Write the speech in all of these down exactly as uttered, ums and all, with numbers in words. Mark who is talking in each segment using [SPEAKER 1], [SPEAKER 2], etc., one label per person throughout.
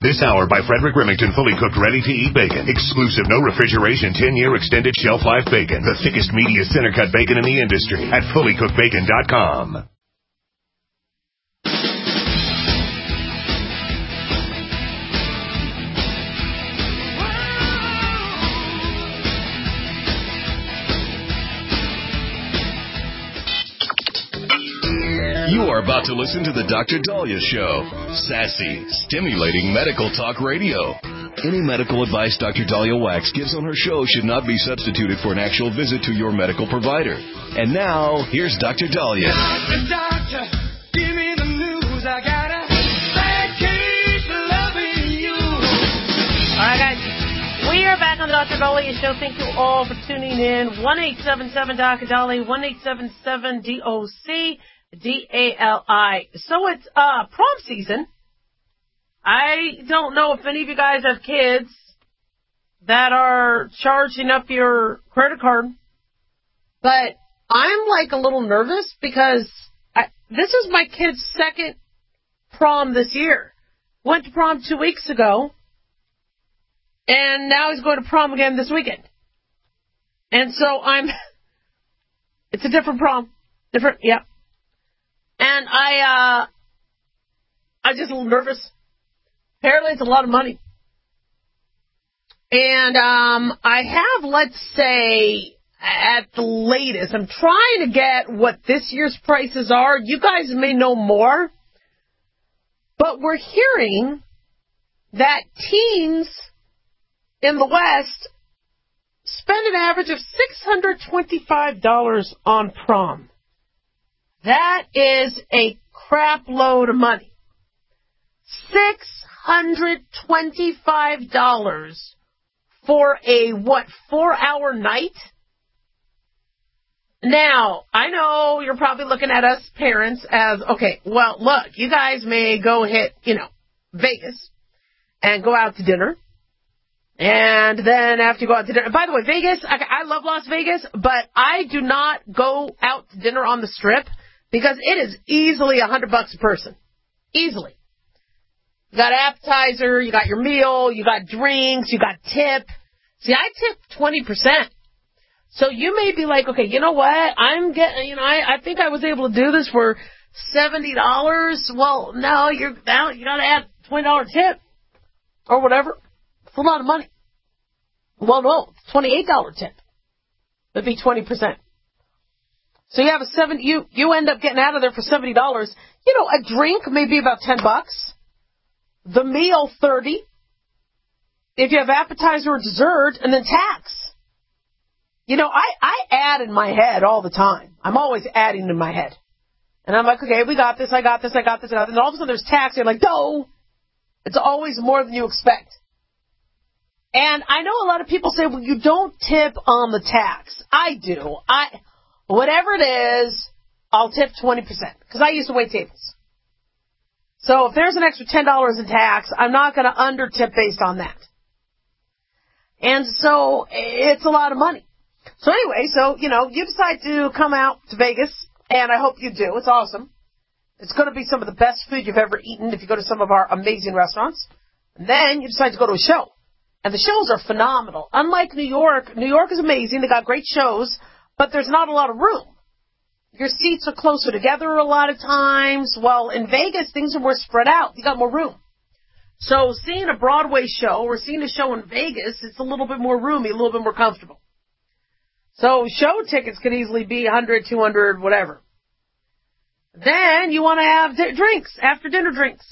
[SPEAKER 1] This hour by Frederick Remington, fully cooked, ready-to-eat bacon. Exclusive, no refrigeration, ten-year extended shelf life bacon. The thickest, meatiest, center-cut bacon in the industry at fully cooked bacon dot com.
[SPEAKER 2] You are about to listen to the Doctor Dahlia Show. Sassy, stimulating medical talk radio. Any medical advice Doctor Dahlia Wax gives on her show should not be substituted for an actual visit to your medical provider. And now, here's Doctor Dahlia.
[SPEAKER 3] Doctor, doctor, give me the news. I got a bad case of loving you.
[SPEAKER 4] All right, guys. We are back on the Doctor Dahlia Show. Thank you all for tuning in. one eight seven seven Doctor Dahlia, one eight seven seven D O C. D A L I. So it's uh, prom season. I don't know if any of you guys have kids that are charging up your credit card, but I'm like a little nervous because I, this is my kid's second prom this year. Went to prom two weeks ago, and now he's going to prom again this weekend. And so I'm, it's a different prom. Different, yeah. And I, uh, I'm just a little nervous. Apparently it's a lot of money. And, um, I have, let's say, at the latest, I'm trying to get what this year's prices are. You guys may know more. But we're hearing that teens in the West spend an average of six hundred twenty-five dollars on prom. That is a crap load of money. six hundred twenty-five dollars for a, what, four-hour night? Now, I know you're probably looking at us parents as, okay, well, look, you guys may go hit, you know, Vegas and go out to dinner. And then after you go out to dinner, by the way, Vegas, I, I love Las Vegas, but I do not go out to dinner on the Strip. Because it is easily a hundred bucks a person. Easily. You got appetizer, you got your meal, you got drinks, you got tip. See, I tip twenty percent. So you may be like, okay, you know what? I'm getting, you know, I, I think I was able to do this for seventy dollars. Well, no, you're now, you got to add twenty dollars tip. Or whatever. It's a lot of money. Well, no, twenty-eight dollars tip. That'd be twenty percent. So you have a seven, you, you end up getting out of there for seventy dollars. You know, a drink may be about ten bucks. The meal, thirty. If you have appetizer or dessert, and then tax. You know, I, I add in my head all the time. I'm always adding in my head. And I'm like, okay, we got this, I got this, I got this, I got this. And all of a sudden there's tax. You're like, no. It's always more than you expect. And I know a lot of people say, well, you don't tip on the tax. I do. I... Whatever it is, I'll tip twenty percent, because I used to wait tables. So if there's an extra ten dollars in tax, I'm not going to under-tip based on that. And so it's a lot of money. So anyway, so, you know, you decide to come out to Vegas, and I hope you do. It's awesome. It's going to be some of the best food you've ever eaten if you go to some of our amazing restaurants. And then you decide to go to a show. And the shows are phenomenal. Unlike New York, New York is amazing. They got great shows. But there's not a lot of room. Your seats are closer together a lot of times. Well, in Vegas, things are more spread out. You got more room. So seeing a Broadway show or seeing a show in Vegas, it's a little bit more roomy, a little bit more comfortable. So show tickets could easily be one hundred, two hundred, whatever. Then you want to have di- drinks, after dinner drinks.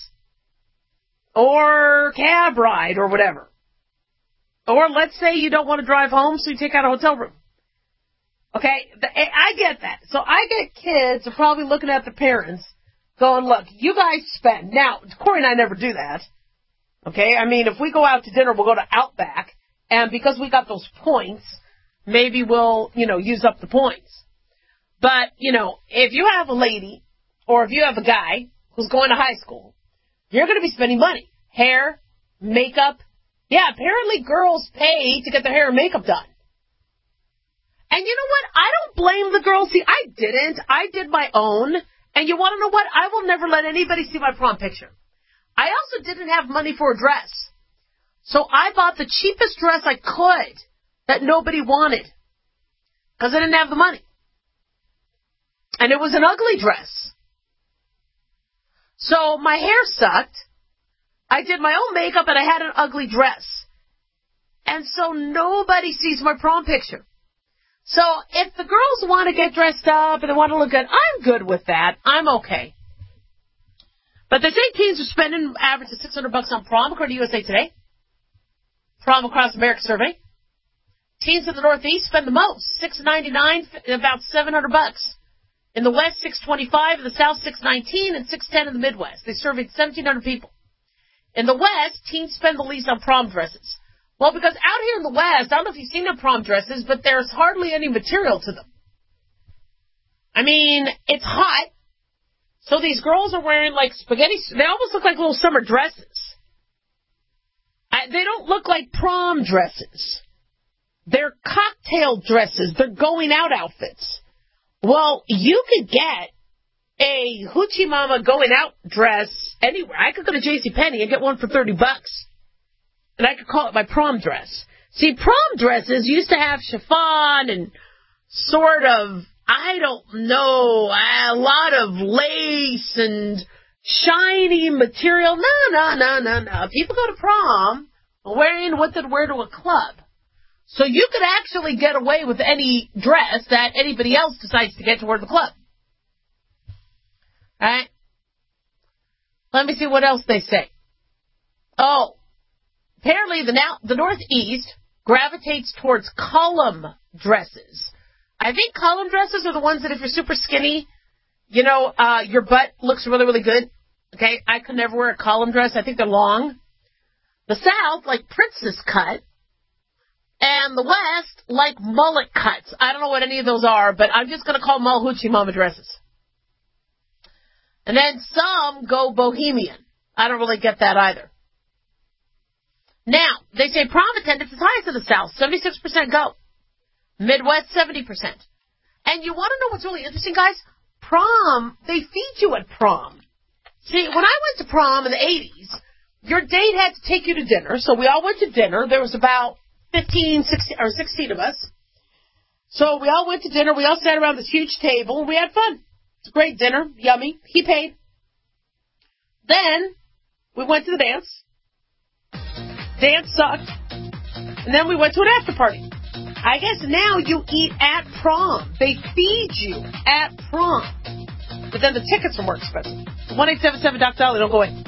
[SPEAKER 4] Or cab ride or whatever. Or let's say you don't want to drive home, so you take out a hotel room. Okay, I get that. So I get kids are probably looking at their parents going, look, you guys spend. Now, Corey and I never do that. Okay, I mean, if we go out to dinner, we'll go to Outback. And because we got those points, maybe we'll, you know, use up the points. But, you know, if you have a lady or if you have a guy who's going to high school, you're going to be spending money. Hair, makeup. Yeah, apparently girls pay to get their hair and makeup done. And you know what? I don't blame the girls. See, I didn't. I did my own. And you want to know what? I will never let anybody see my prom picture. I also didn't have money for a dress. So I bought the cheapest dress I could that nobody wanted because I didn't have the money. And it was an ugly dress. So my hair sucked. I did my own makeup and I had an ugly dress. And so nobody sees my prom picture. So if the girls want to get dressed up and they want to look good, I'm good with that. I'm okay. But they say teens are spending average of six hundred bucks on prom, according to U S A Today. Prom Across America survey. Teens in the Northeast spend the most, six ninety-nine, about seven hundred bucks. In the West, six twenty-five. In the South, six nineteen, and six ten in the Midwest. They surveyed seventeen hundred people. In the West, teens spend the least on prom dresses. Well, because out here in the West, I don't know if you've seen their prom dresses, but there's hardly any material to them. I mean, it's hot. So these girls are wearing like spaghetti. They almost look like little summer dresses. I, they don't look like prom dresses. They're cocktail dresses. They're going out outfits. Well, you could get a Hoochie Mama going out dress anywhere. I could go to JCPenney and get one for thirty bucks. And I could call it my prom dress. See, prom dresses used to have chiffon and sort of, I don't know, a lot of lace and shiny material. No, no, no, no, no. People go to prom wearing what they'd wear to a club. So you could actually get away with any dress that anybody else decides to get to wear to the club. All right? Let me see what else they say. Oh, apparently the now the Northeast gravitates towards column dresses. I think column dresses are the ones that if you're super skinny, you know, uh, your butt looks really, really good. Okay? I could never wear a column dress. I think they're long. The South, like princess cut. And the West, like mullet cuts. I don't know what any of those are, but I'm just going to call them all Hoochie Mama dresses. And then some go bohemian. I don't really get that either. Now, they say prom attendance is highest in the South. seventy-six percent go. Midwest, seventy percent. And you want to know what's really interesting, guys? Prom, they feed you at prom. See, when I went to prom in the eighties, your date had to take you to dinner. So we all went to dinner. There was about fifteen, sixteen, or sixteen of us. So we all went to dinner. We all sat around this huge table, and we had fun. It's a great dinner. Yummy. He paid. Then we went to the dance. Dance sucked. And then we went to an after party. I guess now you eat at prom. They feed you at prom. But then the tickets are more expensive. one eight seven seven Doctor Dolly. Don't go away.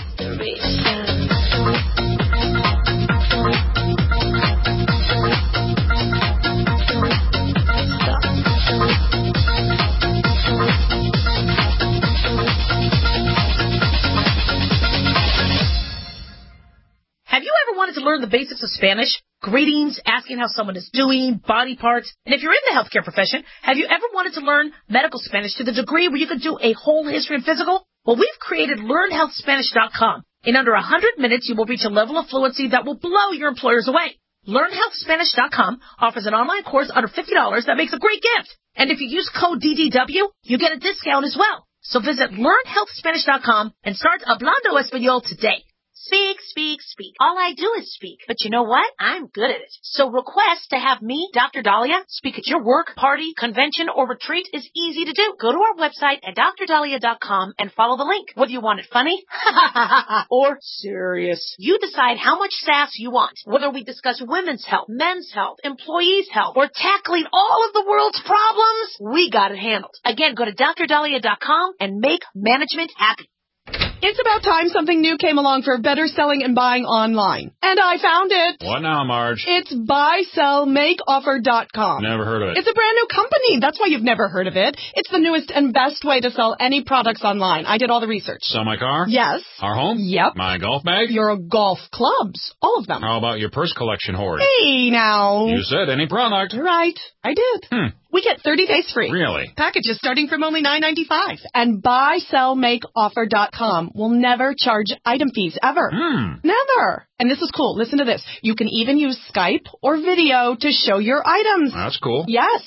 [SPEAKER 4] Have you ever wanted to learn the basics of Spanish? Greetings, asking how someone is doing, body parts. And if you're in the healthcare profession, have you ever wanted to learn medical Spanish to the degree where you could do a whole history and physical? Well, we've created learn health spanish dot com. In under one hundred minutes, you will reach a level of fluency that will blow your employers away. learn health spanish dot com offers an online course under fifty dollars that makes a great gift. And if you use code D D W, you get a discount as well. So visit learn health spanish dot com and start Hablando Español today. Speak, speak, speak. All I do is speak. But you know what? I'm good at it. So request to have me, Doctor Dahlia, speak at your work, party, convention, or retreat is easy to do. Go to our website at dr dahlia dot com and follow the link. Whether you want it funny or serious, you decide how much sass you want. Whether we discuss women's health, men's health, employees' health, or tackling all of the world's problems, we got it handled. Again, go to dr dahlia dot com and make management happy.
[SPEAKER 5] It's about time something new came along for better selling and buying online. And I found it.
[SPEAKER 6] What now, Marge?
[SPEAKER 5] It's buy sell make offer dot com.
[SPEAKER 6] Never heard of it.
[SPEAKER 5] It's a brand new company. That's why you've never heard of it. It's the newest and best way to sell any products online. I did all the research.
[SPEAKER 6] Sell my car?
[SPEAKER 5] Yes.
[SPEAKER 6] Our home?
[SPEAKER 5] Yep.
[SPEAKER 6] My golf bag?
[SPEAKER 5] Your golf clubs. All of them.
[SPEAKER 6] How about your purse collection hoard?
[SPEAKER 5] Hey, now.
[SPEAKER 6] You said any product.
[SPEAKER 5] Right. I did.
[SPEAKER 6] Hmm.
[SPEAKER 5] We get thirty days free.
[SPEAKER 6] Really?
[SPEAKER 5] Packages starting from only nine ninety-five. And buy sell make offer dot com will never charge item fees ever.
[SPEAKER 6] Hmm.
[SPEAKER 5] Never. And this is cool. Listen to this. You can even use Skype or video to show your items.
[SPEAKER 6] That's cool.
[SPEAKER 5] Yes.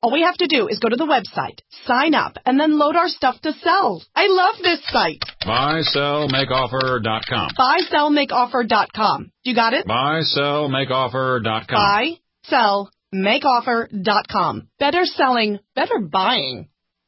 [SPEAKER 5] All we have to do is go to the website, sign up, and then load our stuff to sell. I love this site.
[SPEAKER 6] buy sell make offer dot com.
[SPEAKER 5] buy sell make offer dot com. You got it?
[SPEAKER 6] buy sell make offer dot com.
[SPEAKER 5] buy sell make offer dot com. Better selling, better buying.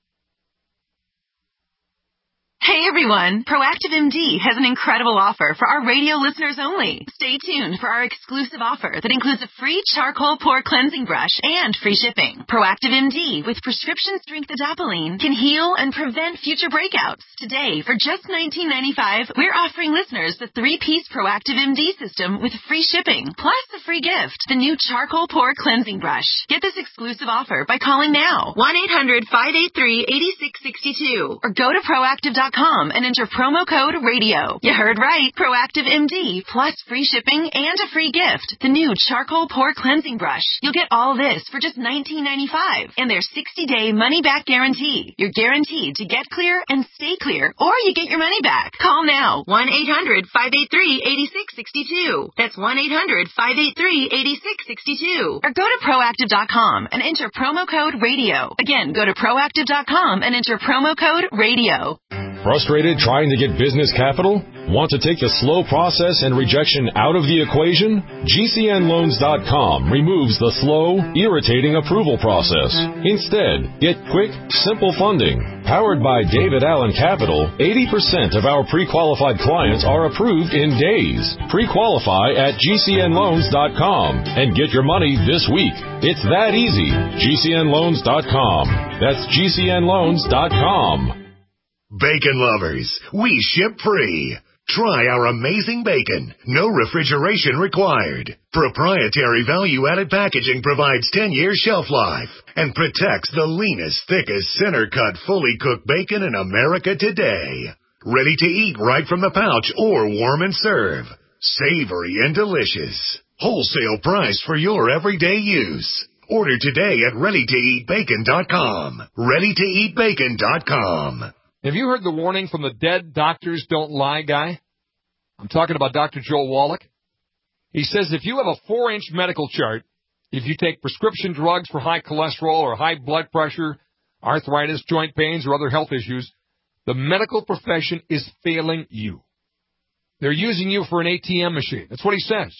[SPEAKER 7] Hey everyone, Proactive M D has an incredible offer for our radio listeners only. Stay tuned for our exclusive offer that includes a free charcoal pore cleansing brush and free shipping. Proactive M D with prescription strength adapalene can heal and prevent future breakouts. Today, for just nineteen ninety-five dollars, we're offering listeners the three-piece Proactive M D system with free shipping, plus a free gift, the new charcoal pore cleansing brush. Get this exclusive offer by calling now, one eight hundred five eight three eight six six two, or go to proactive dot com and enter promo code radio. You heard right. Proactive M D plus free shipping and a free gift. The new charcoal pore cleansing brush. You'll get all this for just nineteen ninety-five dollars and their sixty-day money-back guarantee. You're guaranteed to get clear and stay clear, or you get your money back. Call now. one eight hundred five eight three eight six six two. That's one eight hundred five eight three eight six six two. Or go to proactive dot com and enter promo code radio. Again, go to proactive dot com and enter promo code radio.
[SPEAKER 8] Frustrated trying to get business capital? Want to take the slow process and rejection out of the equation? G C N loans dot com removes the slow, irritating approval process. Instead, get quick, simple funding. Powered by David Allen Capital, eighty percent of our pre-qualified clients are approved in days. Pre-qualify at G C N loans dot com and get your money this week. It's that easy. G C N loans dot com. That's G C N loans dot com.
[SPEAKER 1] Bacon lovers, we ship free. Try our amazing bacon. No refrigeration required. Proprietary value-added packaging provides ten-year shelf life and protects the leanest, thickest, center-cut, fully cooked bacon in America today. Ready to eat right from the pouch or warm and serve. Savory and delicious. Wholesale price for your everyday use. Order today at ready to eat bacon dot com. ready to eat bacon dot com.
[SPEAKER 9] Have you heard the warning from the dead doctors don't lie guy? I'm talking about Doctor Joel Wallach. He says if you have a four-inch medical chart, if you take prescription drugs for high cholesterol or high blood pressure, arthritis, joint pains, or other health issues, the medical profession is failing you. They're using you for an A T M machine. That's what he says.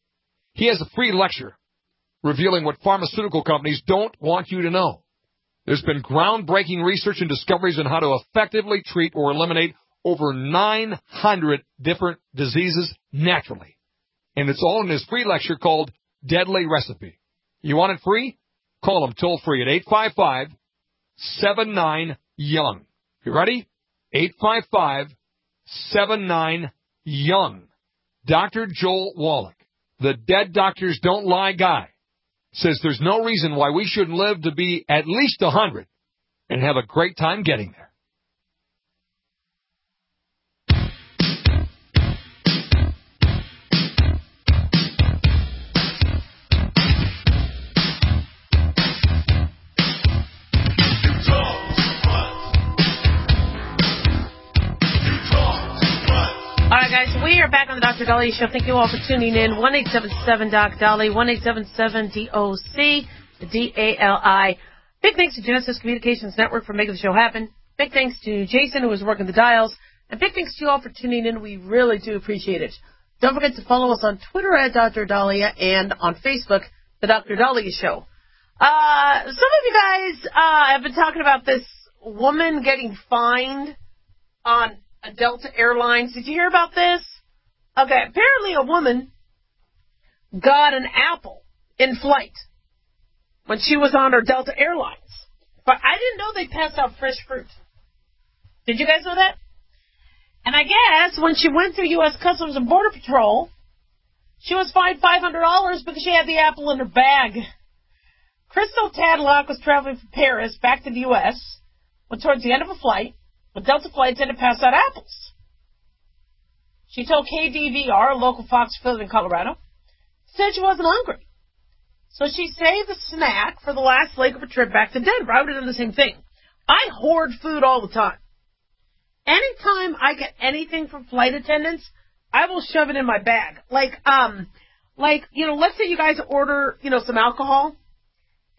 [SPEAKER 9] He has a free lecture revealing what pharmaceutical companies don't want you to know. There's been groundbreaking research and discoveries on how to effectively treat or eliminate over nine hundred different diseases naturally. And it's all in his free lecture called Deadly Recipe. You want it free? Call him toll free at eight five five, seven nine, young. You ready? eight five five, seven nine, young. Doctor Joel Wallach, the dead doctors don't lie guy, says there's no reason why we shouldn't live to be at least one hundred and have a great time getting there.
[SPEAKER 4] All right, guys, we are back on the Doctor Dolly Show. Thank you all for tuning in. one eight seven seven Doc Dolly, one eight seven seven D O C D A L I. Big thanks to Genesis Communications Network for making the show happen. Big thanks to Jason, who was working the dials. And big thanks to you all for tuning in. We really do appreciate it. Don't forget to follow us on Twitter at Doctor Dahlia and on Facebook, The Doctor Dahlia Show. Uh, some of you guys uh, have been talking about this woman getting fined on a Delta Airlines. Did you hear about this? Okay, apparently a woman got an apple in flight when she was on her Delta Airlines. But I didn't know they passed out fresh fruit. Did you guys know that? And I guess when she went through U S Customs and Border Patrol, she was fined five hundred dollars because she had the apple in her bag. Crystal Tadlock was traveling from Paris back to the U S when towards the end of a flight, but Delta flights had to pass out apples. She told K D V R, a local Fox affiliate in Colorado, said she wasn't hungry. So she saved the snack for the last leg of her trip back to Denver. I would have done the same thing. I hoard food all the time. Anytime I get anything from flight attendants, I will shove it in my bag. Like, um, like, you know, let's say you guys order, you know, some alcohol,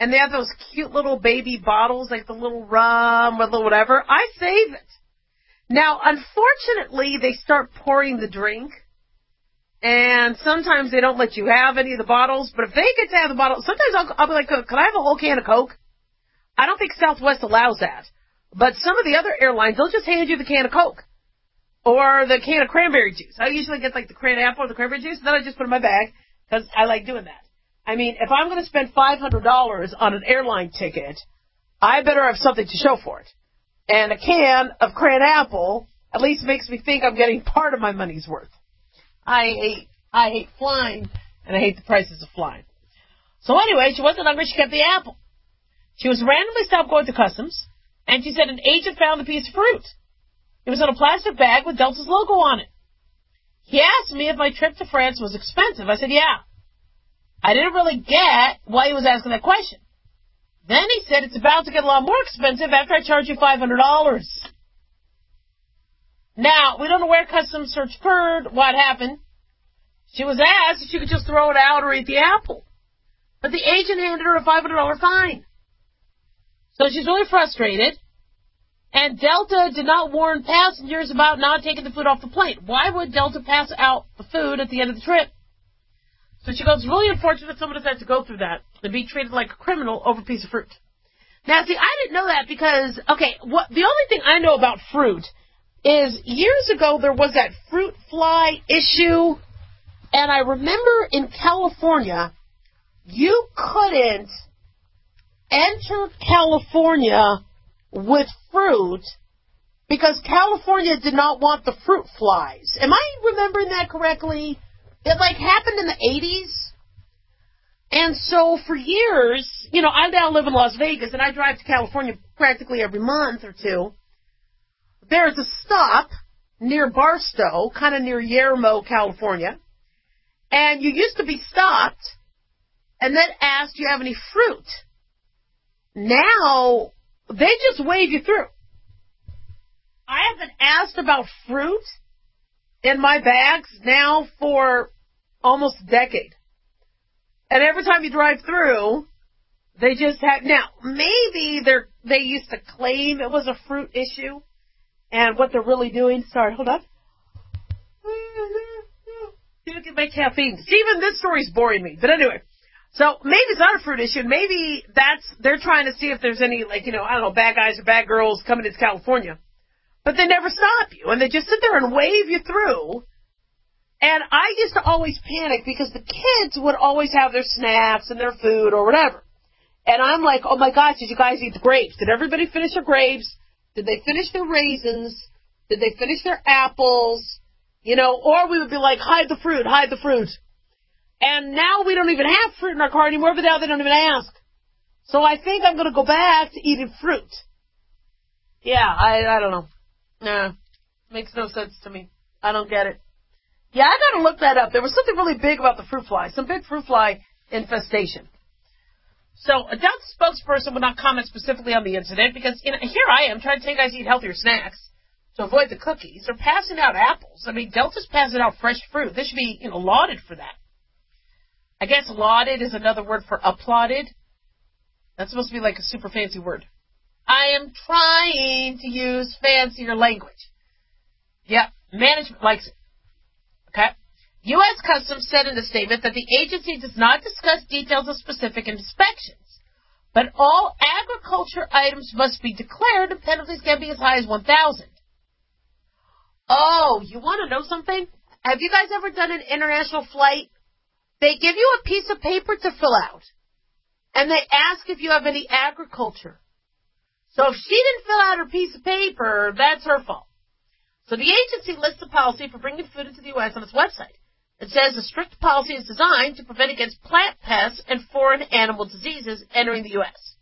[SPEAKER 4] and they have those cute little baby bottles, like the little rum or the whatever, I save it. Now, unfortunately, they start pouring the drink, and sometimes they don't let you have any of the bottles, but if they get to have the bottle, sometimes I'll, I'll be like, can I have a whole can of Coke? I don't think Southwest allows that, but some of the other airlines, they'll just hand you the can of Coke or the can of cranberry juice. I usually get like the cran apple or the cranberry juice, and then I just put it in my bag because I like doing that. I mean, if I'm going to spend five hundred dollars on an airline ticket, I better have something to show for it. And a can of cran apple at least makes me think I'm getting part of my money's worth. I hate, I hate flying, and I hate the prices of flying. So anyway, she wasn't hungry. She kept the apple. She was randomly stopped going to customs, and she said an agent found a piece of fruit. It was in a plastic bag with Delta's logo on it. He asked me if my trip to France was expensive. I said, yeah. I didn't really get why he was asking that question. Then he said it's about to get a lot more expensive after I charge you five hundred dollars. Now, we don't know where customs search occurred, what happened. She was asked if she could just throw it out or eat the apple. But the agent handed her a five hundred dollars fine. So she's really frustrated. And Delta did not warn passengers about not taking the food off the plane. Why would Delta pass out the food at the end of the trip? So she goes, it's really unfortunate someone has had to go through that and be treated like a criminal over a piece of fruit. Now, see, I didn't know that because, okay, what the only thing I know about fruit is years ago there was that fruit fly issue, and I remember in California, you couldn't enter California with fruit because California did not want the fruit flies. Am I remembering that correctly? It, like, happened in the eighties. And so for years, you know, I now live in Las Vegas, and I drive to California practically every month or two. There's a stop near Barstow, kind of near Yermo, California. And you used to be stopped and then asked, do you have any fruit? Now, they just wave you through. I have been asked about fruit in my bags now for almost a decade. And every time you drive through, they just have, now, maybe they're, they used to claim it was a fruit issue, and what they're really doing, sorry, hold on. You don't get my caffeine. See, even this story's boring me. But anyway, so maybe it's not a fruit issue. Maybe that's, they're trying to see if there's any, like, you know, I don't know, bad guys or bad girls coming into California. But they never stop you, and they just sit there and wave you through. And I used to always panic because the kids would always have their snacks and their food or whatever. And I'm like, oh my gosh, did you guys eat the grapes? Did everybody finish their grapes? Did they finish their raisins? Did they finish their apples? You know, or we would be like, hide the fruit, hide the fruit. And now we don't even have fruit in our car anymore, but now they don't even ask. So I think I'm going to go back to eating fruit. Yeah, I I don't know. Nah, makes no sense to me. I don't get it. Yeah, I got to look that up. There was something really big about the fruit fly, some big fruit fly infestation. So a Delta spokesperson would not comment specifically on the incident because, you know, here I am trying to tell you guys to eat healthier snacks to avoid the cookies. They're passing out apples. I mean, Delta's passing out fresh fruit. They should be, you know, lauded for that. I guess lauded is another word for applauded. That's supposed to be like a super fancy word. I am trying to use fancier language. Yep, management likes it. Okay? U S Customs said in a statement that the agency does not discuss details of specific inspections, but all agriculture items must be declared and penalties can be as high as one thousand dollars. Oh, you want to know something? Have you guys ever done an international flight? They give you a piece of paper to fill out, and they ask if you have any agriculture. So if she didn't fill out her piece of paper, that's her fault. So the agency lists a policy for bringing food into the U S on its website. It says the strict policy is designed to prevent against plant pests and foreign animal diseases entering the U S.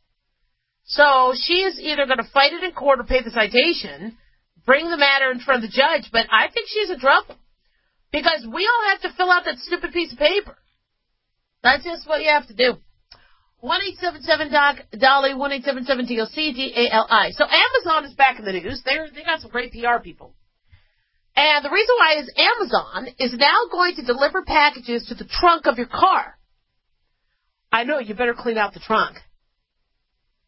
[SPEAKER 4] So she is either going to fight it in court or pay the citation, bring the matter in front of the judge, but I think she's in trouble. Because we all have to fill out that stupid piece of paper. That's just what you have to do. one eight seven seven doc Dolly, one eight seven seven D O C D A L I. So Amazon is back in the news. They're, they got some great P R people. And the reason why is Amazon is now going to deliver packages to the trunk of your car. I know, you better clean out the trunk.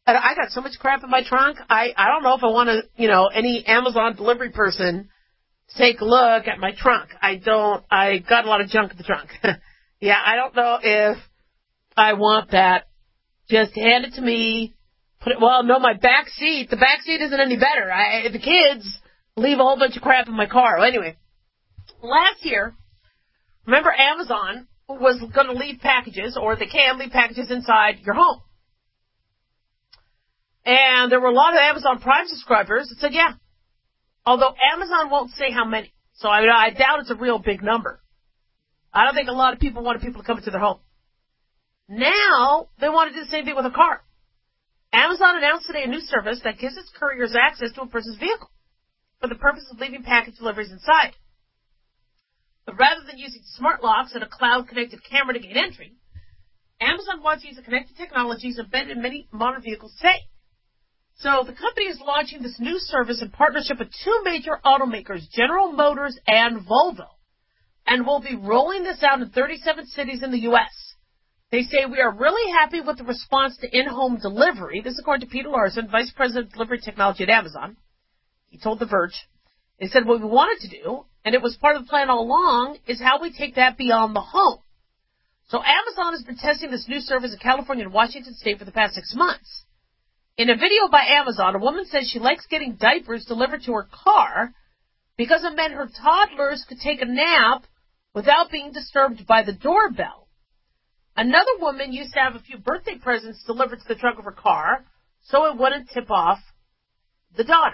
[SPEAKER 4] And I got so much crap in my trunk, I, I don't know if I want to, you know, any Amazon delivery person to take a look at my trunk. I don't, I got a lot of junk in the trunk. Yeah, I don't know if I want that. Just hand it to me. Put it, well, no, my back seat, the back seat isn't any better. I, the kids leave a whole bunch of crap in my car. Well, anyway, last year, remember Amazon was going to leave packages, or they can leave packages inside your home. And there were a lot of Amazon Prime subscribers that said, yeah. Although Amazon won't say how many. So I, I doubt it's a real big number. I don't think a lot of people wanted people to come into their home. Now, they want to do the same thing with a car. Amazon announced today a new service that gives its couriers access to a person's vehicle for the purpose of leaving package deliveries inside. But rather than using smart locks and a cloud-connected camera to gain entry, Amazon wants to use the connected technologies embedded in many modern vehicles today. So the company is launching this new service in partnership with two major automakers, General Motors and Volvo, and will be rolling this out in thirty-seven cities in the U S They say, we are really happy with the response to in-home delivery. This is according to Peter Larson, Vice President of Delivery Technology at Amazon. He told The Verge. They said, what we wanted to do, and it was part of the plan all along, is how we take that beyond the home. So Amazon has been testing this new service in California and Washington State for the past six months. In a video by Amazon, a woman says she likes getting diapers delivered to her car because it meant her toddlers could take a nap without being disturbed by the doorbell. Another woman used to have a few birthday presents delivered to the trunk of her car so it wouldn't tip off the daughter.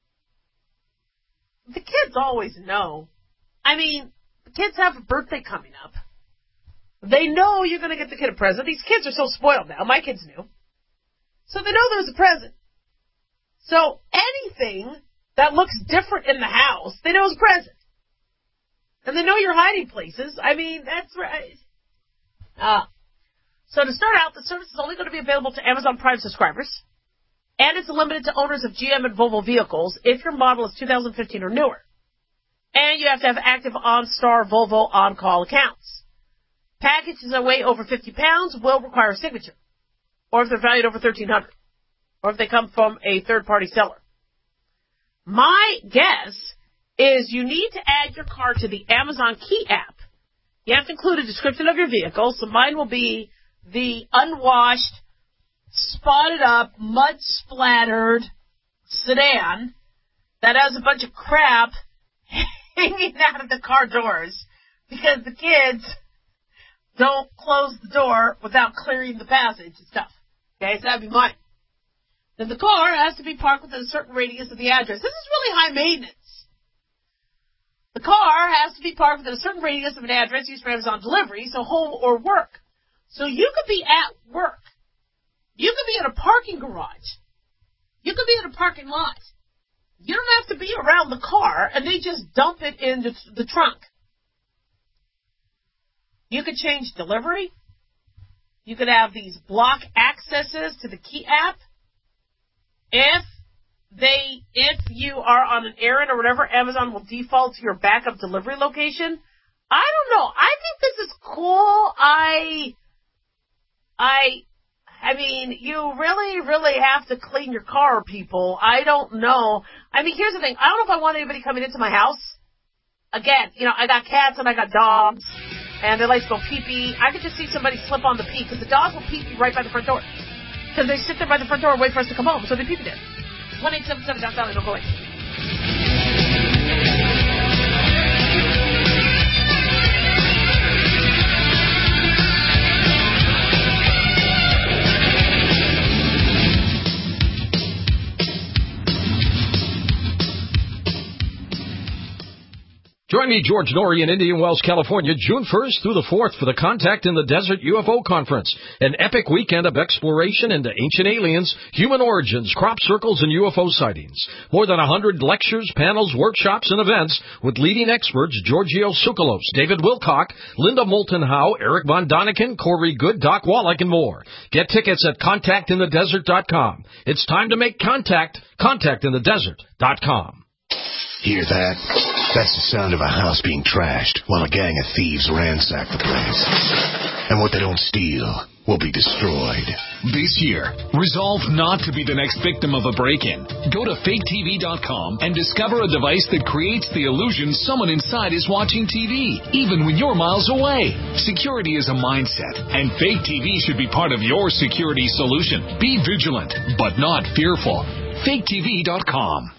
[SPEAKER 4] The kids always know. I mean, the kids have a birthday coming up. They know you're going to get the kid a present. These kids are so spoiled now. My kids knew. So they know there's a present. So anything that looks different in the house, they know is a present. And they know your hiding places. I mean, that's right. Uh, so to start out, the service is only going to be available to Amazon Prime subscribers. And it's limited to owners of G M and Volvo vehicles if your model is two thousand fifteen or newer. And you have to have active OnStar Volvo on-call accounts. Packages that weigh over fifty pounds will require a signature. Or if they're valued over thirteen hundred dollars. Or if they come from a third-party seller. My guess is you need to add your car to the Amazon Key app. You have to include a description of your vehicle. So mine will be the unwashed, spotted up, mud-splattered sedan that has a bunch of crap hanging out of the car doors because the kids don't close the door without clearing the passage and stuff. Okay, so that'd be mine. Then the car has to be parked within a certain radius of the address. This is really high maintenance. The car has to be parked within a certain radius of an address used for Amazon delivery, so home or work. So you could be at work. You could be in a parking garage. You could be in a parking lot. You don't have to be around the car, and they just dump it in the, the trunk. You could change delivery. You could have these block accesses to the Key app. If they, if you are on an errand or whatever, Amazon will default to your backup delivery location. I don't know. I think this is cool. I, I, I mean, you really, really have to clean your car, people. I don't know. I mean, here's the thing. I don't know if I want anybody coming into my house. Again, you know, I got cats and I got dogs, and they like to go pee-pee. I could just see somebody slip on the pee, because the dogs will pee-pee right by the front door. Because they sit there by the front door and wait for us to come home, so they pee-pee there. one eight seven seven, Doc don't go away.
[SPEAKER 10] Join me, George Norrie, in Indian Wells, California, June first through the fourth for the Contact in the Desert U F O Conference, an epic weekend of exploration into ancient aliens, human origins, crop circles, and U F O sightings. More than one hundred lectures, panels, workshops, and events with leading experts Giorgio Tsoukalos, David Wilcock, Linda Moulton Howe, Eric Von Daniken, Corey Good, Doc Wallach, and more. Get tickets at contact in the desert dot com. It's time to make contact. contact in the desert dot com.
[SPEAKER 1] Hear that? That's the sound of a house being trashed while a gang of thieves ransack the place. And what they don't steal, will be destroyed.
[SPEAKER 2] This year, resolve not to be the next victim of a break-in. Go to fake T V dot com and discover a device that creates the illusion someone inside is watching T V, even when you're miles away. Security is a mindset, and Fake T V should be part of your security solution. Be vigilant, but not fearful. fake T V dot com.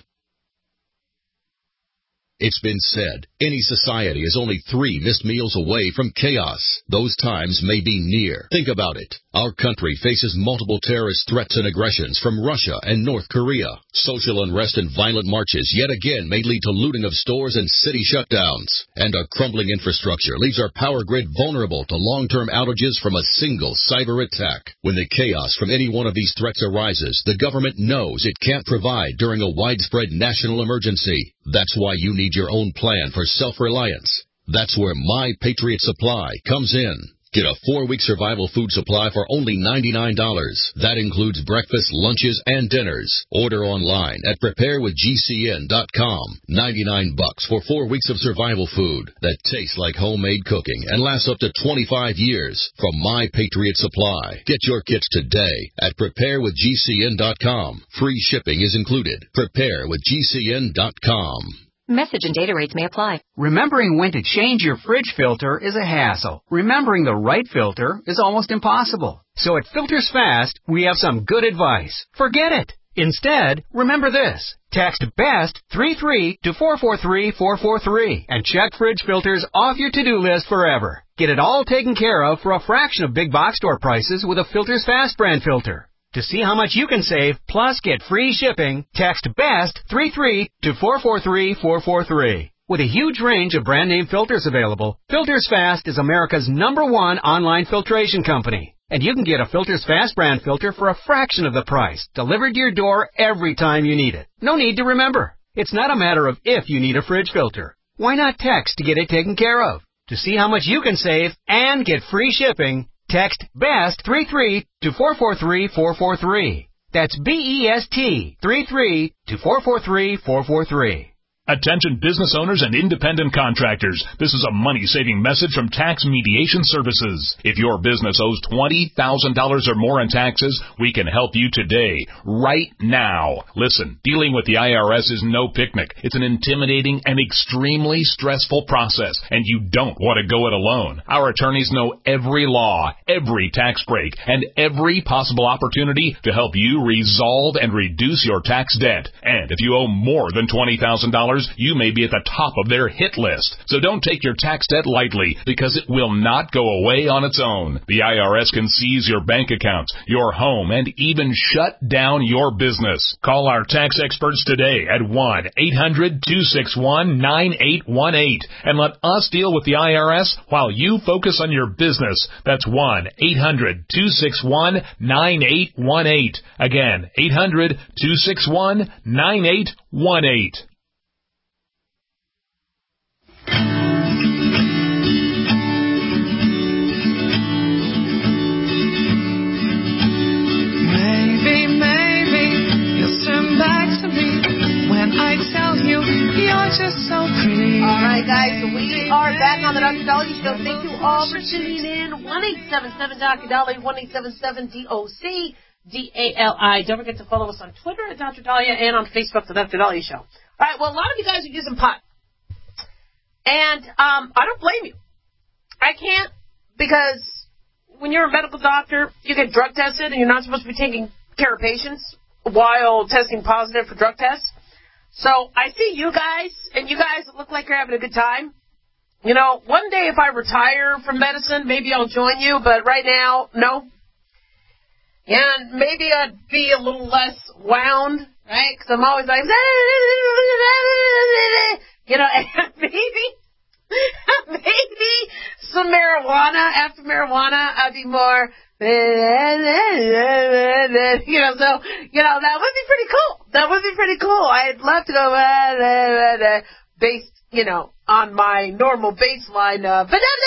[SPEAKER 11] It's been said, any society is only three missed meals away from chaos. Those times may be near. Think about it. Our country faces multiple terrorist threats and aggressions from Russia and North Korea. Social unrest and violent marches yet again may lead to looting of stores and city shutdowns. And a crumbling infrastructure leaves our power grid vulnerable to long-term outages from a single cyber attack. When the chaos from any one of these threats arises, the government knows it can't provide during a widespread national emergency. That's why you need your own plan for self-reliance. That's where My Patriot Supply comes in. Get a four-week survival food supply for only ninety-nine dollars. That includes breakfast, lunches, and dinners. Order online at prepare with G C N dot com. ninety-nine bucks for four weeks of survival food that tastes like homemade cooking and lasts up to twenty-five years from My Patriot Supply. Get your kits today at prepare with G C N dot com. Free shipping is included. prepare with G C N dot com.
[SPEAKER 12] Message and data rates may apply.
[SPEAKER 13] Remembering when to change your fridge filter is a hassle. Remembering the right filter is almost impossible. So at Filters Fast, we have some good advice. Forget it. Instead, remember this. Text BEST three three to four four three four four three and check fridge filters off your to-do list forever. Get it all taken care of for a fraction of big box store prices with a Filters Fast brand filter. To see how much you can save, plus get free shipping, text BEST three three to four four three four four three. With a huge range of brand name filters available, Filters Fast is America's number one online filtration company. And you can get a Filters Fast brand filter for a fraction of the price, delivered to your door every time you need it. No need to remember. It's not a matter of if you need a fridge filter. Why not text to get it taken care of? To see how much you can save and get free shipping, text BEST three three to four four three four four three. That's B E S T three three to four four three four four three.
[SPEAKER 14] Attention business owners and independent contractors. This is a money-saving message from Tax Mediation Services. If your business owes twenty thousand dollars or more in taxes, we can help you today, right now. Listen, dealing with the I R S is no picnic. It's an intimidating and extremely stressful process, and you don't want to go it alone. Our attorneys know every law, every tax break, and every possible opportunity to help you resolve and reduce your tax debt. And if you owe more than twenty thousand dollars, you may be at the top of their hit list. So don't take your tax debt lightly, because it will not go away on its own. The I R S can seize your bank accounts, your home, and even shut down your business. Call our tax experts today at one eight hundred two six one nine eight one eight and let us deal with the I R S while you focus on your business. That's one eight hundred two six one nine eight one eight. Again, eight hundred two six one nine eight one eight.
[SPEAKER 3] Maybe, maybe you'll turn back to me when I tell you you're just so pretty.
[SPEAKER 4] All right, guys, so we are back on the Doctor Dolly Show. Thank you all for tuning in. one eight seven seven Doctor Dolly, one eight seven seven D O C D A L I. Don't forget to follow us on Twitter at Doctor Dahlia and on Facebook, the Doctor Dahlia Show. All right, well, a lot of you guys are using pot. And um, I don't blame you. I can't, because when you're a medical doctor, you get drug tested, and you're not supposed to be taking care of patients while testing positive for drug tests. So I see you guys, and you guys look like you're having a good time. You know, one day if I retire from medicine, maybe I'll join you, but right now, no. And maybe I'd be a little less wound, right? Because I'm always like, you know, maybe, maybe some marijuana. After marijuana, I'd be more, you know, so, you know, that would be pretty cool. That would be pretty cool. I'd love to go, based, you know, on my normal baseline of,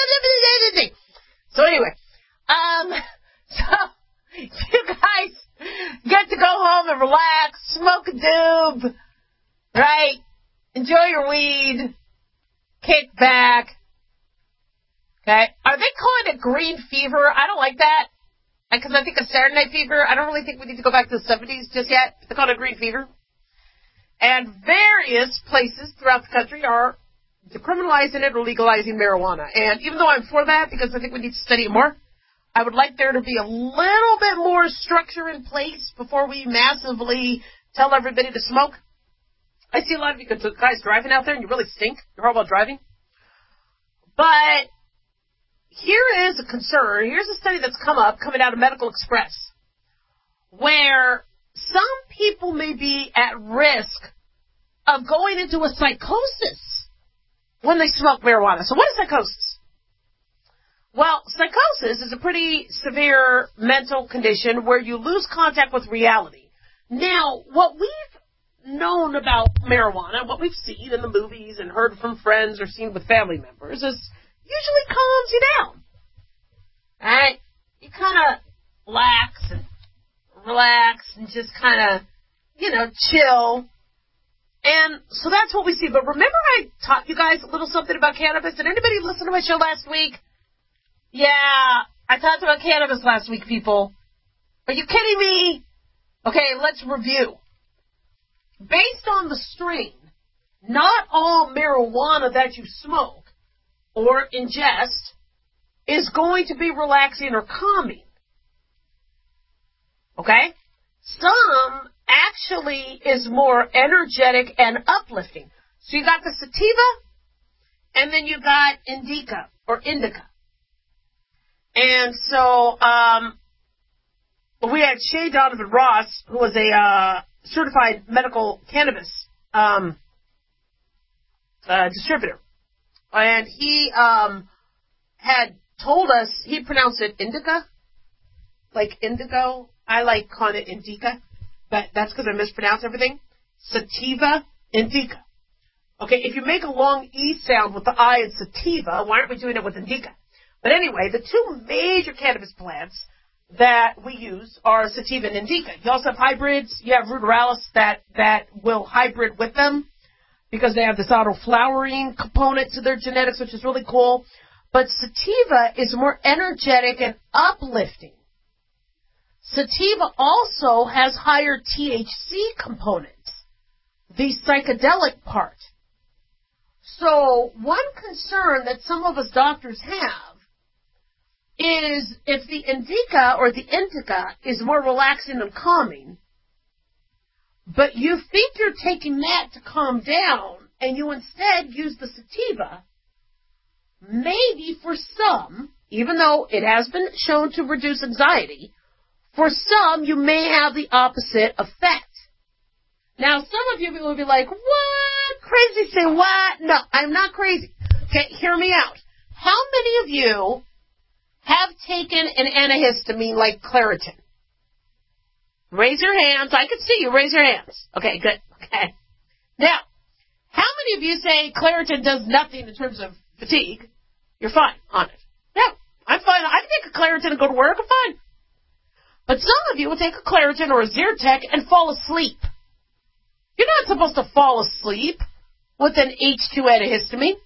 [SPEAKER 4] so anyway, um, so, you guys get to go home and relax, smoke a doob, right? Enjoy your weed, kick back. Okay? Are they calling it green fever? I don't like that. Because I think of Saturday Night Fever, I don't really think we need to go back to the seventies just yet. They call it green fever. And various places throughout the country are decriminalizing it or legalizing marijuana. And even though I'm for that, because I think we need to study it more, I would like there to be a little bit more structure in place before we massively tell everybody to smoke. I see a lot of you guys driving out there and you really stink. You're horrible at driving. But here is a concern. Here's a study that's come up coming out of Medical Express where some people may be at risk of going into a psychosis when they smoke marijuana. So what is psychosis? Well, psychosis is a pretty severe mental condition where you lose contact with reality. Now, what we've known about marijuana, what we've seen in the movies and heard from friends or seen with family members is usually calms you down. All right? You kind of relax and relax and just kind of, you know, chill. And so that's what we see. But remember I taught you guys a little something about cannabis? Did anybody listen to my show last week? Yeah, I talked about cannabis last week, people. Are you kidding me? Okay, let's review. Based on the strain, not all marijuana that you smoke or ingest is going to be relaxing or calming. Okay? Some actually is more energetic and uplifting. So you got the sativa, and then you got indica or indica. And so um, we had Shay Donovan Ross, who was a uh, certified medical cannabis um, uh, distributor. And he um, had told us, he pronounced it indica, like indigo. I like calling it indica, but that's because I mispronounce everything. Sativa, indica. Okay, if you make a long E sound with the I in sativa, why aren't we doing it with indica? But anyway, the two major cannabis plants that we use are sativa and indica. You also have hybrids. You have ruderalis that, that will hybrid with them because they have this auto-flowering component to their genetics, which is really cool. But sativa is more energetic and uplifting. Sativa also has higher T H C components, the psychedelic part. So one concern that some of us doctors have is if the indica or the indica is more relaxing and calming, but you think you're taking that to calm down and you instead use the sativa, maybe for some, even though it has been shown to reduce anxiety, for some you may have the opposite effect. Now, some of you will be like, what? Crazy? Say what? No, I'm not crazy. Okay, hear me out. How many of you have taken an antihistamine like Claritin? Raise your hands. I can see you. Raise your hands. Okay, good. Okay. Now, how many of you say Claritin does nothing in terms of fatigue? You're fine on it. Yeah, I'm fine. I can take a Claritin and go to work. I'm fine. But some of you will take a Claritin or a Zyrtec and fall asleep. You're not supposed to fall asleep with an H two antihistamine,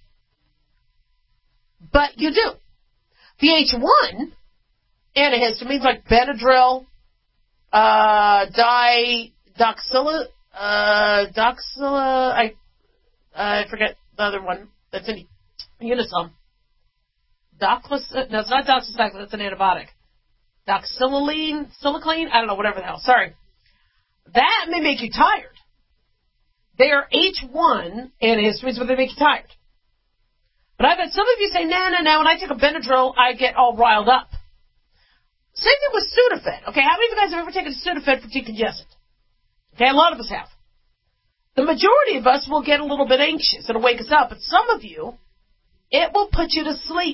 [SPEAKER 4] but you do. The H one antihistamines like Benadryl, uh, didoxila, uh, doxila, I, I forget the other one that's in Unisom. Doxlis, no, it's not doxycycline, that's an antibiotic. Doxylamine, silicline, I don't know, whatever the hell, sorry. That may make you tired. They are H one antihistamines, but they make you tired. But I've had some of you say, no, no, no, when I take a Benadryl, I get all riled up. Same thing with Sudafed. Okay, how many of you guys have ever taken Sudafed for decongestant? Okay, a lot of us have. The majority of us will get a little bit anxious. It'll wake us up. But some of you, it will put you to sleep.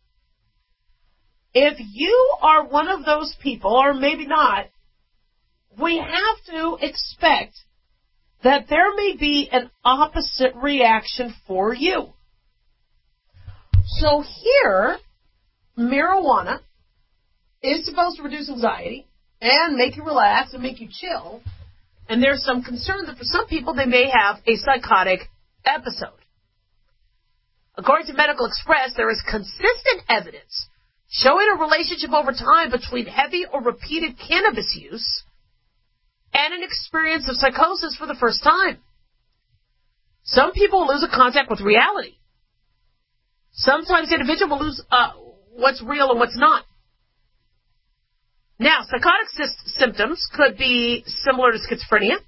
[SPEAKER 4] If you are one of those people, or maybe not, we have to expect that there may be an opposite reaction for you. So here, marijuana is supposed to reduce anxiety and make you relax and make you chill. And there's some concern that for some people they may have a psychotic episode. According to Medical Express, there is consistent evidence showing a relationship over time between heavy or repeated cannabis use and an experience of psychosis for the first time. Some people lose a contact with reality. Sometimes the individual will lose uh, what's real and what's not. Now, psychotic sy- symptoms could be similar to schizophrenia.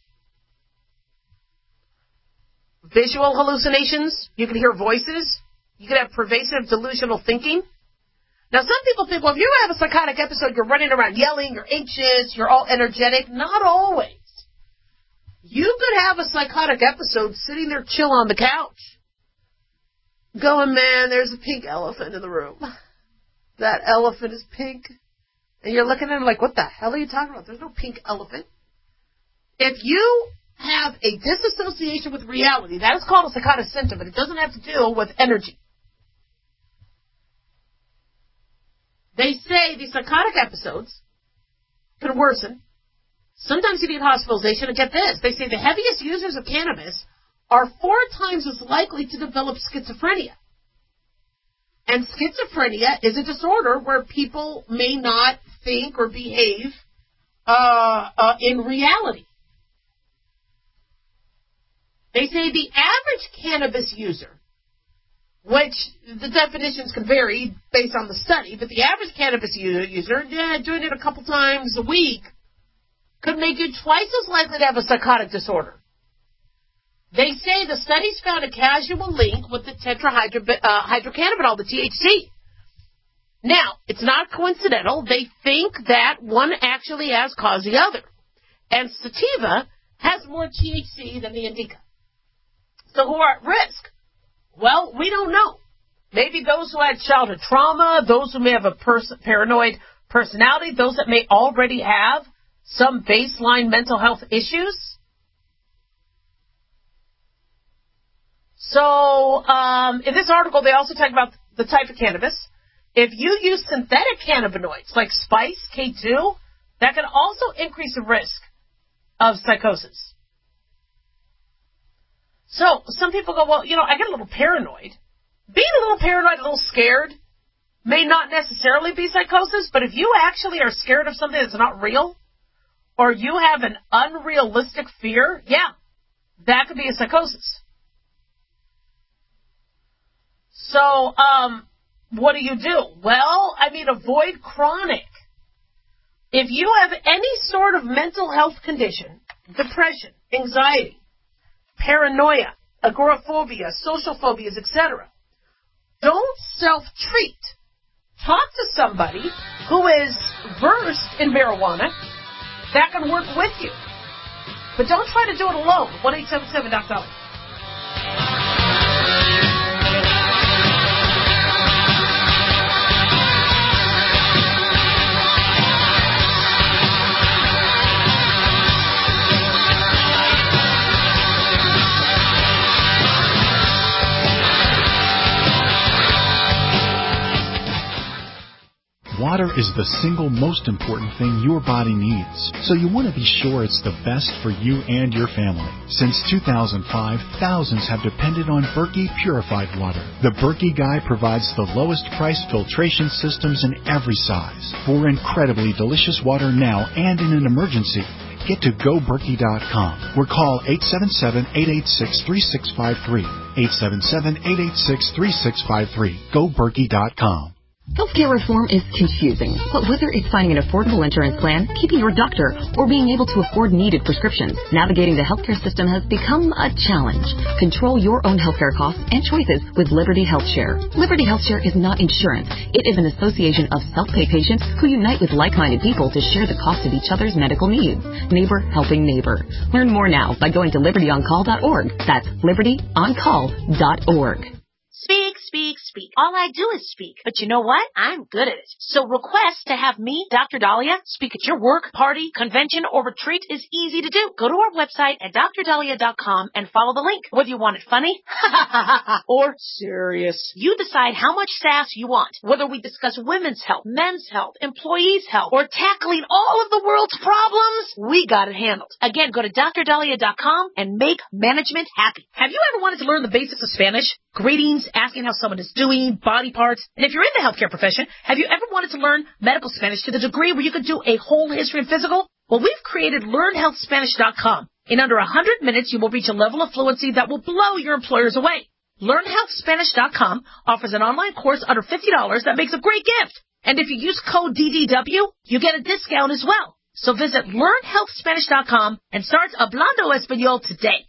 [SPEAKER 4] Visual hallucinations. You can hear voices. You can have pervasive delusional thinking. Now, some people think, well, if you have a psychotic episode, you're running around yelling, you're anxious, you're all energetic. Not always. You could have a psychotic episode sitting there chill on the couch, going, man, there's a pink elephant in the room. That elephant is pink. And you're looking at him like, what the hell are you talking about? There's no pink elephant. If you have a disassociation with reality, that is called a psychotic symptom, but it doesn't have to do with energy. They say these psychotic episodes can worsen. Sometimes you need hospitalization. And get this, they say the heaviest users of cannabis are four times as likely to develop schizophrenia. And schizophrenia is a disorder where people may not think or behave uh, uh, in reality. They say the average cannabis user, which the definitions can vary based on the study, but the average cannabis user, yeah, doing it a couple times a week, could make you twice as likely to have a psychotic disorder. They say the studies found a casual link with the tetrahydrocannabinol, uh, the T H C. Now, it's not coincidental. They think that one actually has caused the other. And sativa has more T H C than the indica. So who are at risk? Well, we don't know. Maybe those who had childhood trauma, those who may have a pers- paranoid personality, those that may already have some baseline mental health issues. So, um, in this article, they also talk about the type of cannabis. If you use synthetic cannabinoids like spice, K two, that can also increase the risk of psychosis. So, some people go, well, you know, I get a little paranoid. Being a little paranoid, a little scared, may not necessarily be psychosis, but if you actually are scared of something that's not real, or you have an unrealistic fear, yeah, that could be a psychosis. So, um, what do you do? Well, I mean, avoid chronic. If you have any sort of mental health condition, depression, anxiety, paranoia, agoraphobia, social phobias, et cetera, don't self-treat. Talk to somebody who is versed in marijuana that can work with you. But don't try to do it alone. one eight seven seven Doc Dolly.
[SPEAKER 15] Water is the single most important thing your body needs, so you want to be sure it's the best for you and your family. Since two thousand five, thousands have depended on Berkey Purified Water. The Berkey Guy provides the lowest price filtration systems in every size. For incredibly delicious water now and in an emergency, get to go berkey dot com or call eight seven seven, eight eight six, three six five three. eight seven seven, eight eight six, three six five three. go berkey dot com.
[SPEAKER 12] Healthcare reform is confusing, but whether it's finding an affordable insurance plan, keeping your doctor, or being able to afford needed prescriptions, navigating the healthcare system has become a challenge. Control your own healthcare costs and choices with Liberty HealthShare. Liberty HealthShare is not insurance. It is an association of self-pay patients who unite with like-minded people to share the cost of each other's medical needs. Neighbor helping neighbor. Learn more now by going to liberty on call dot org. That's liberty on call dot org.
[SPEAKER 16] Speak, speak, speak. All I do is speak. But you know what? I'm good at it. So request to have me, Doctor Dahlia, speak at your work, party, convention, or retreat is easy to do. Go to our website at dr dahlia dot com and follow the link. Whether you want it funny or serious, you decide how much sass you want. Whether we discuss women's health, men's health, employees' health, or tackling all of the world's problems, we got it handled. Again, go to dr dahlia dot com and make management happy. Have you ever wanted to learn the basics of Spanish? greetings, asking how someone is doing, body parts. And if you're in the healthcare profession, have you ever wanted to learn medical Spanish to the degree where you could do a whole history and physical? Well, we've created learn health spanish dot com. In under one hundred minutes, you will reach a level of fluency that will blow your employers away. learn health spanish dot com offers an online course under fifty dollars that makes a great gift. And if you use code D D W, you get a discount as well. So visit learn health spanish dot com and start Hablando Español today.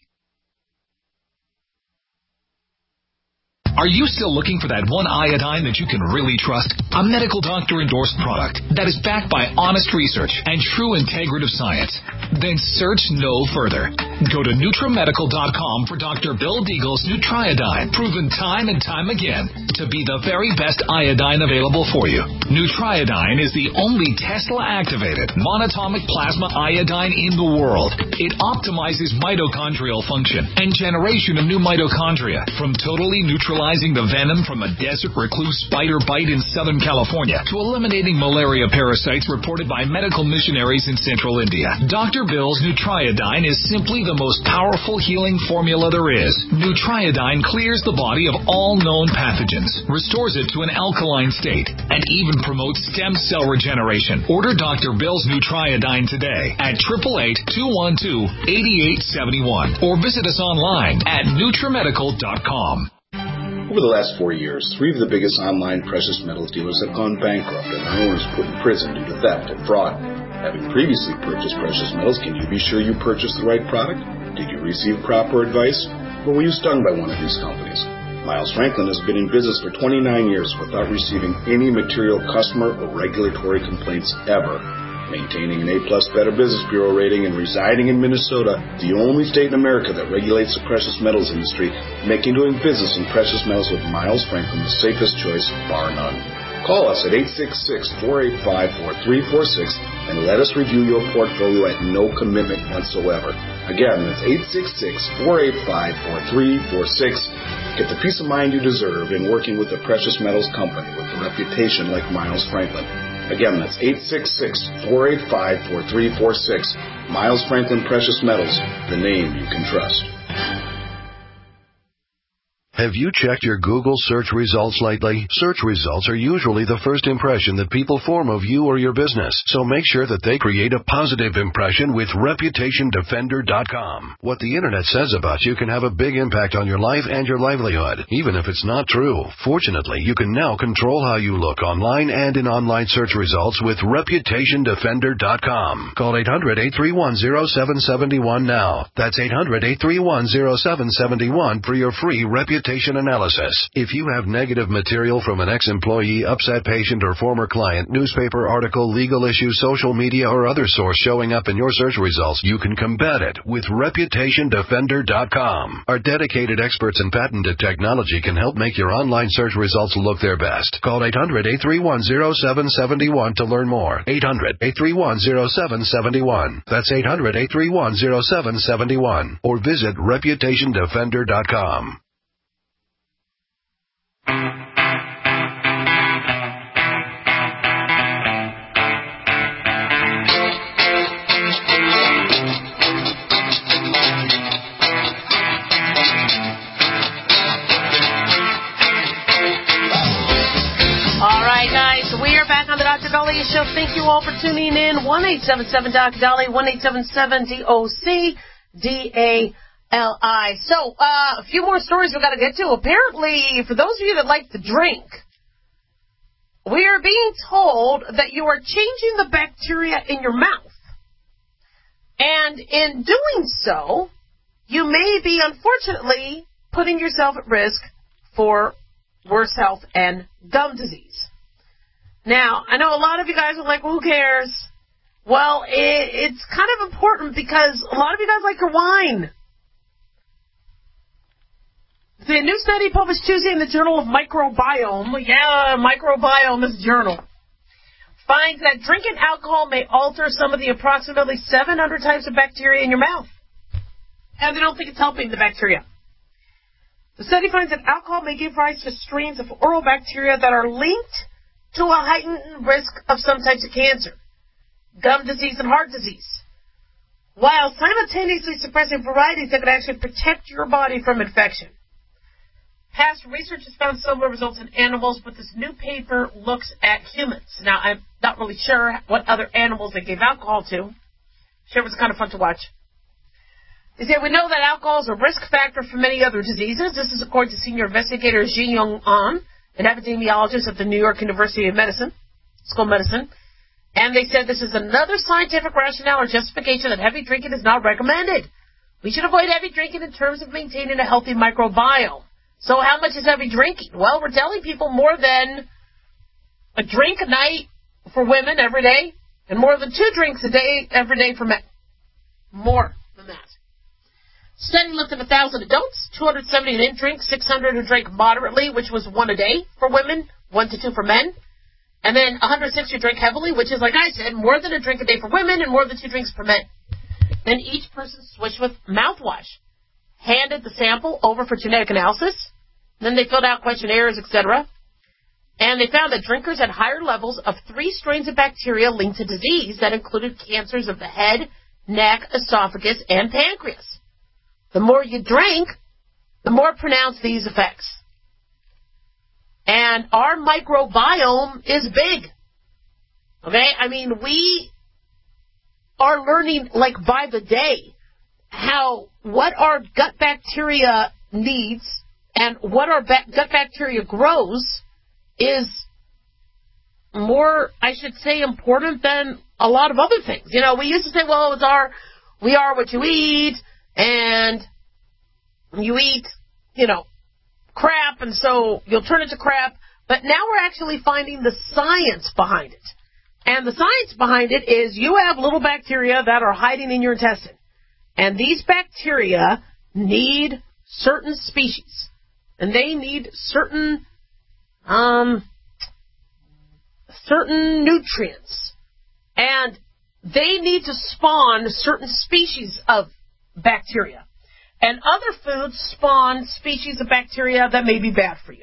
[SPEAKER 17] Are you still looking for that one iodine that you can really trust? A medical doctor endorsed product that is backed by honest research and true integrative science? Then search no further. Go to NutriMedical dot com for Doctor Bill Deagle's Nutriodine, proven time and time again to be the very best iodine available for you. Nutriodine is the only Tesla-activated monatomic plasma iodine in the world. It optimizes mitochondrial function and generation of new mitochondria from totally neutralizing the venom from a desert recluse spider bite in Southern California to eliminating malaria parasites reported by medical missionaries in central India. Doctor Bill's Nutriodine is simply the most powerful healing formula there is. Nutriodine clears the body of all known pathogens, restores it to an alkaline state, and even promotes stem cell regeneration. Order Doctor Bill's Nutriodine today at eight eight eight, two one two, eight eight seven one or visit us online at NutriMedical dot com.
[SPEAKER 18] Over the last four years, three of the biggest online precious metals dealers have gone bankrupt and their owners put in prison due to theft and fraud. Having previously purchased precious metals, can you be sure you purchased the right product? Did you receive proper advice? Or were you stung by one of these companies? Miles Franklin has been in business for twenty-nine years without receiving any material customer or regulatory complaints ever. Maintaining an A-plus Better Business Bureau rating and residing in Minnesota, the only state in America that regulates the precious metals industry, making doing business in precious metals with Miles Franklin the safest choice, bar none. Call us at eight six six, four eight five, four three four six and let us review your portfolio at no commitment whatsoever. Again, that's eight six six, four eight five, four three four six. Get the peace of mind you deserve in working with a precious metals company with a reputation like Miles Franklin. Again, that's eight six six, four eight five, four three four six. Miles Franklin Precious Metals, the name you can trust.
[SPEAKER 19] Have you checked your Google search results lately? Search results are usually the first impression that people form of you or your business, so make sure that they create a positive impression with Reputation Defender dot com. What the Internet says about you can have a big impact on your life and your livelihood, even if it's not true. Fortunately, you can now control how you look online and in online search results with Reputation Defender dot com. Call eight hundred, eight three one, zero seven seven one now. That's eight hundred, eight three one, zero seven seven one for your free reputation analysis. If you have negative material from an ex-employee, upset patient, or former client, newspaper article, legal issue, social media, or other source showing up in your search results, you can combat it with Reputation Defender dot com. Our dedicated experts in patented technology can help make your online search results look their best. Call eight hundred, eight three one, zero seven seven one to learn more. eight hundred, eight three one, zero seven seven one. That's eight hundred, eight three one, zero seven seven one. Or visit Reputation Defender dot com.
[SPEAKER 4] On the Doctor Dahlia Show. Thank you all for tuning in. one eight seven seven Doctor Dahlia, one eight seven seven D O C D A L I. So, uh, a few more stories we've got to get to. Apparently, for those of you that like to drink, we are being told that you are changing the bacteria in your mouth. And in doing so, you may be, unfortunately, putting yourself at risk for worse health and gum disease. Now, I know a lot of you guys are like, well, who cares? Well, it, it's kind of important because a lot of you guys like your wine. The new study published Tuesday in the Journal of Microbiome, yeah, Microbiome is a journal, finds that drinking alcohol may alter some of the approximately seven hundred types of bacteria in your mouth. And they don't think it's helping the bacteria. The study finds that alcohol may give rise to strains of oral bacteria that are linked to a heightened risk of some types of cancer, gum disease, and heart disease, while simultaneously suppressing varieties that could actually protect your body from infection. Past research has found similar results in animals, but this new paper looks at humans. Now, I'm not really sure what other animals they gave alcohol to. Sure, it was kind of fun to watch. They say, we know that alcohol is a risk factor for many other diseases. This is according to senior investigator Jin Young An, an epidemiologist at the New York University of Medicine, School of Medicine. And they said this is another scientific rationale or justification that heavy drinking is not recommended. We should avoid heavy drinking in terms of maintaining a healthy microbiome. So how much is heavy drinking? Well, we're telling people more than a drink a night for women every day and more than two drinks a day every day for men. More than that. Study looked at one thousand adults, two hundred seventy who didn't drink, six hundred who drank moderately, which was one a day for women, one to two for men. And then one hundred sixty who drank heavily, which is, like I said, more than a drink a day for women and more than two drinks per men. Then each person switched with mouthwash, handed the sample over for genetic analysis. Then they filled out questionnaires, et cetera. And they found that drinkers had higher levels of three strains of bacteria linked to disease that included cancers of the head, neck, esophagus, and pancreas. The more you drink, the more pronounced these effects. And our microbiome is big. Okay? I mean, we are learning, like, by the day, how, what our gut bacteria needs and what our ba- gut bacteria grows is more, I should say, important than a lot of other things. You know, we used to say, well, it's our, we are what you eat, and you eat, you know, crap, and so you'll turn into crap. But now we're actually finding the science behind it. And the science behind it is you have little bacteria that are hiding in your intestine. And these bacteria need certain species. And they need certain, um, certain nutrients. And they need to spawn certain species of bacteria. And other foods spawn species of bacteria that may be bad for you.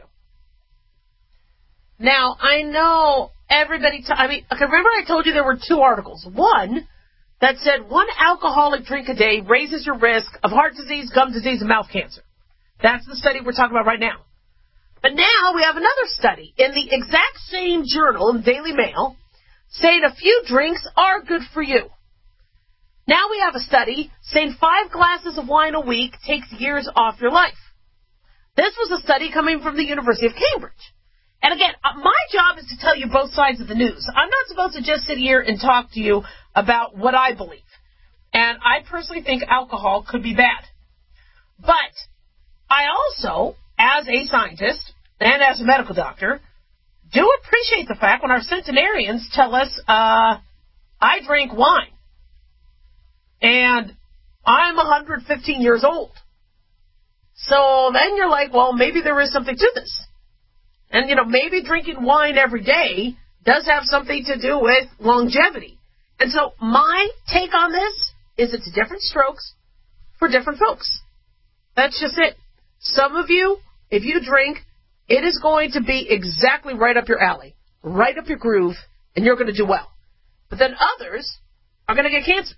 [SPEAKER 4] Now, I know everybody, t- I mean, okay, remember I told you there were two articles. One that said one alcoholic drink a day raises your risk of heart disease, gum disease, and mouth cancer. That's the study we're talking about right now. But now we have another study in the exact same journal, in Daily Mail, saying a few drinks are good for you. Now we have a study saying five glasses of wine a week takes years off your life. This was a study coming from the University of Cambridge. And again, my job is to tell you both sides of the news. I'm not supposed to just sit here and talk to you about what I believe. And I personally think alcohol could be bad. But I also, as a scientist and as a medical doctor, do appreciate the fact when our centenarians tell us, uh, I drink wine. And I'm one hundred fifteen years old. So then you're like, well, maybe there is something to this. And, you know, maybe drinking wine every day does have something to do with longevity. And so my take on this is it's different strokes for different folks. That's just it. Some of you, if you drink, it is going to be exactly right up your alley, right up your groove, and you're going to do well. But then others are going to get cancer.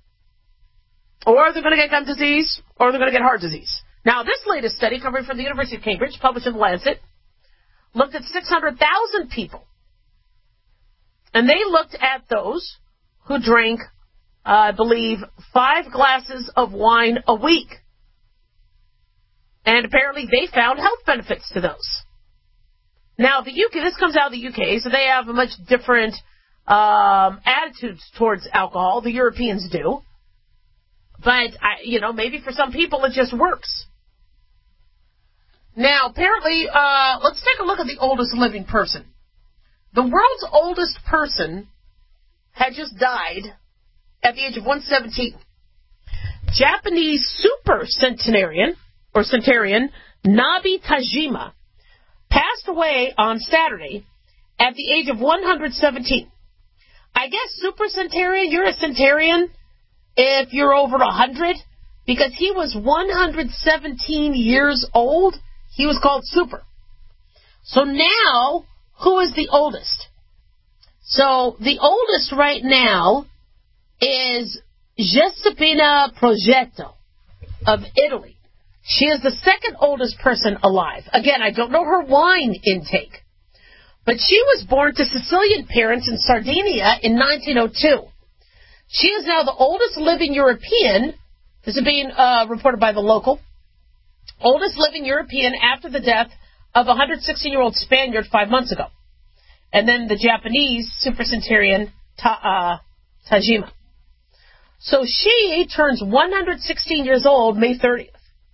[SPEAKER 4] Or they're going to get gum disease, or they're going to get heart disease. Now, this latest study, coming from the University of Cambridge, published in The Lancet, looked at six hundred thousand people. And they looked at those who drank, uh, I believe, five glasses of wine a week. And apparently they found health benefits to those. Now, the U K, this comes out of the U K, so they have a much different um, attitudes towards alcohol. The Europeans do. But, I, you know, maybe for some people it just works. Now, apparently, uh, let's take a look at the oldest living person. The world's oldest person had just died at the age of one hundred seventeen. Japanese super centenarian, or centenarian, Nabi Tajima, passed away on Saturday at the age of one hundred seventeen. I guess super centenarian, you're a centenarian if you're over one hundred, because he was one hundred seventeen years old. He was called super. So now, who is the oldest? So the oldest right now is Giuseppina Progetto of Italy. She is the second oldest person alive. Again, I don't know her wine intake. But she was born to Sicilian parents in Sardinia in nineteen oh two. She is now the oldest living European. This is being uh, reported by the local. Oldest living European after the death of a one hundred sixteen-year-old Spaniard five months ago. And then the Japanese supercentenarian Ta- uh, Tajima. So she turns one hundred sixteen years old May thirtieth.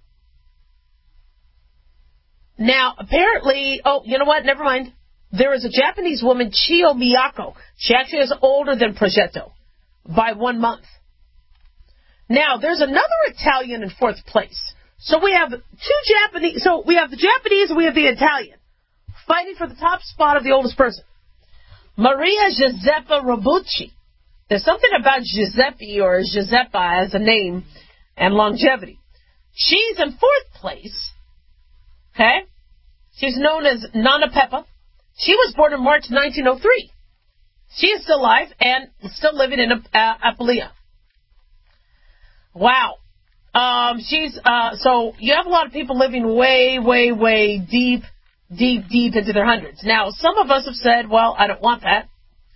[SPEAKER 4] Now, apparently, oh, you know what? Never mind. There is a Japanese woman, Chio Miyako. She actually is older than Progetto by one month. Now, there's another Italian in fourth place. So we have two Japanese. So we have the Japanese and we have the Italian fighting for the top spot of the oldest person. Maria Giuseppa Robucci. There's something about Giuseppe or Giuseppa as a name and longevity. She's in fourth place. Okay? She's known as Nana Peppa. She was born in March nineteen oh three. She is still alive and still living in uh, Apulia. Wow. Um, she's, uh, so you have a lot of people living way, way, way deep, deep, deep into their hundreds. Now, some of us have said, well, I don't want that.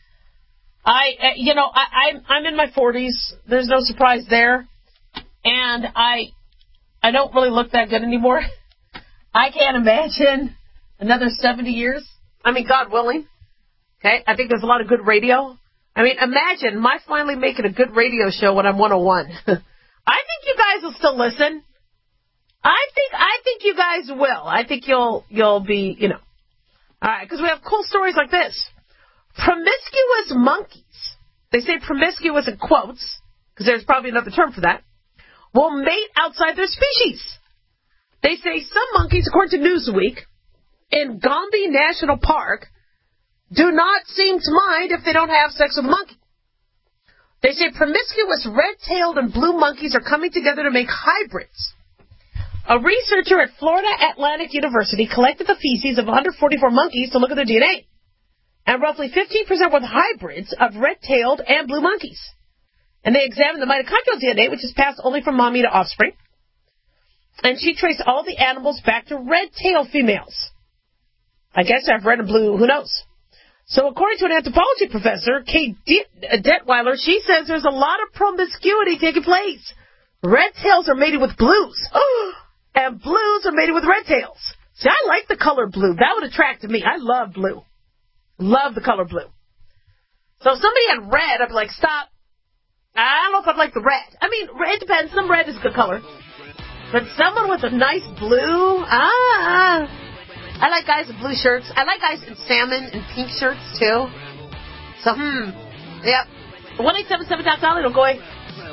[SPEAKER 4] I, uh, you know, I, I'm, I'm in my forties. There's no surprise there. And I, I don't really look that good anymore. I can't imagine another seventy years. I mean, God willing. Okay, I think there's a lot of good radio. I mean, imagine my finally making a good radio show when I'm one oh one. I think you guys will still listen. I think I think you guys will. I think you'll you'll be, you know. All right, because we have cool stories like this. Promiscuous monkeys. They say promiscuous in quotes, because there's probably another term for that, will mate outside their species. They say some monkeys, according to Newsweek, in Gombe National Park, do not seem to mind if they don't have sex with a monkey. They say promiscuous red-tailed and blue monkeys are coming together to make hybrids. A researcher at Florida Atlantic University collected the feces of one hundred forty-four monkeys to look at their D N A. And roughly fifteen percent were hybrids of red-tailed and blue monkeys. And they examined the mitochondrial D N A, which is passed only from mommy to offspring. And she traced all the animals back to red-tailed females. I guess I've red and blue, who knows? So according to an anthropology professor, Kate Detweiler, she says there's a lot of promiscuity taking place. Red tails are mated with blues. Oh, and blues are mated with red tails. See, I like the color blue. That would attract me. I love blue. Love the color blue. So if somebody had red, I'd be like, stop. I don't know if I'd like the red. I mean, it depends. Some red is a good color. But someone with a nice blue, ah... I like guys in blue shirts. I like guys in salmon and pink shirts, too. So, hmm. Yep. one eight seven seven dot com. It'll go away.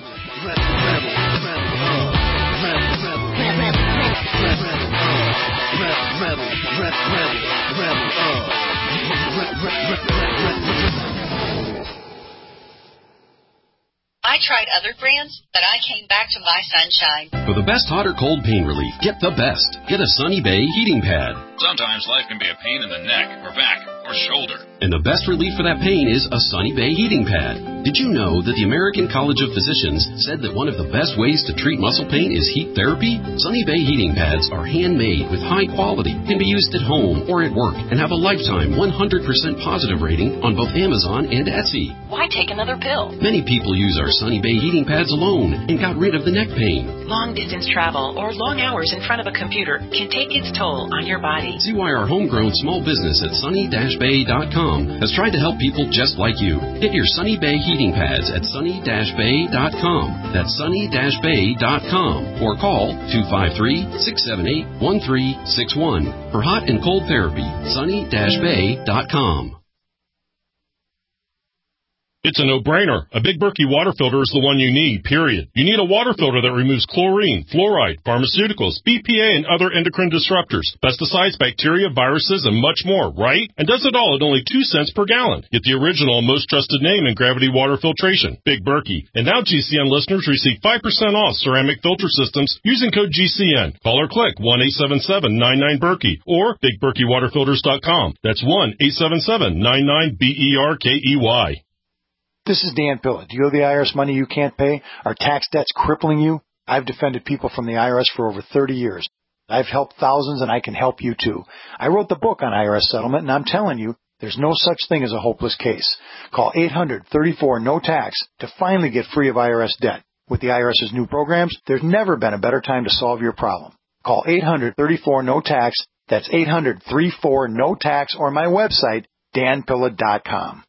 [SPEAKER 20] I tried other brands, but I came back to My Sunshine.
[SPEAKER 21] For the best hot or cold pain relief, get the best. Get a Sunny Bay heating pad.
[SPEAKER 6] Sometimes life can be a pain in the neck or back or shoulder.
[SPEAKER 21] And the best relief for that pain is a Sunny Bay heating pad. Did you know that the American College of Physicians said that one of the best ways to treat muscle pain is heat therapy? Sunny Bay heating pads are handmade with high quality, can be used at home or at work, and have a lifetime one hundred percent positive rating on both Amazon and Etsy.
[SPEAKER 20] Why take another pill?
[SPEAKER 21] Many people use our Sunny Bay heating pads alone and got rid of the neck pain.
[SPEAKER 20] Long distance travel or long hours in front of a computer can take its toll on your body.
[SPEAKER 21] See why our homegrown small business at sunny dash bay dot com has tried to help people just like you. Get your Sunny Bay heating pads at sunny dash bay dot com. That's sunny dash bay dot com. Or call two five three, six seven eight, one three six one. For hot and cold therapy, sunny dash bay dot com.
[SPEAKER 22] It's a no-brainer. A Big Berkey water filter is the one you need, period. You need a water filter that removes chlorine, fluoride, pharmaceuticals, B P A, and other endocrine disruptors, pesticides, bacteria, viruses, and much more, right? And does it all at only two cents per gallon. Get the original and most trusted name in gravity water filtration, Big Berkey. And now G C N listeners receive five percent off ceramic filter systems using code G C N. Call or click one eight seven seven, nine nine, Berkey or big berkey water filters dot com. That's one eight seven seven, nine nine, B E R K E Y.
[SPEAKER 23] This is Dan Pilla. Do you owe the I R S money you can't pay? Are tax debts crippling you?
[SPEAKER 5] I've defended people from the I R S for over thirty years. I've helped thousands, and I can help you too. I wrote the book on I R S settlement, and I'm telling you, there's no such thing as a hopeless case. Call eight hundred, thirty-four, no tax to finally get free of I R S debt. With the IRS's new programs, there's never been a better time to solve your problem. Call eight hundred, thirty-four, no tax. That's eight hundred, thirty-four, no tax, or my website, dan pilla dot com.